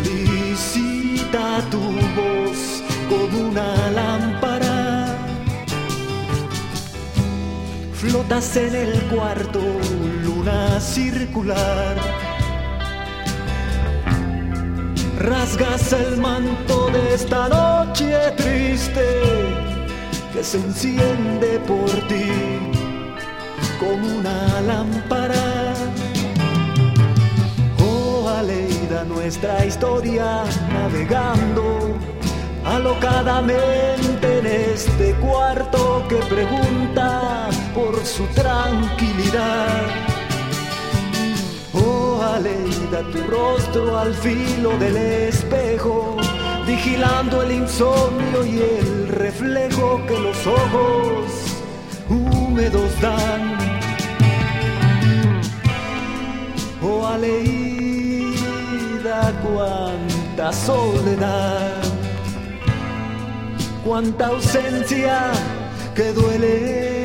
Solicita tu voz como una lámpara. Flotas en el cuarto, luna circular. Rasgas el manto de esta noche triste que se enciende por ti como una lámpara. Oh, Aleida, nuestra historia navegando alocadamente en este cuarto que pregunta por su tranquilidad. Oh, Aleida, tu rostro al filo del espejo, vigilando el insomnio y el reflejo que los ojos húmedos dan. Oh, Aleida, cuánta soledad, cuánta ausencia que duele.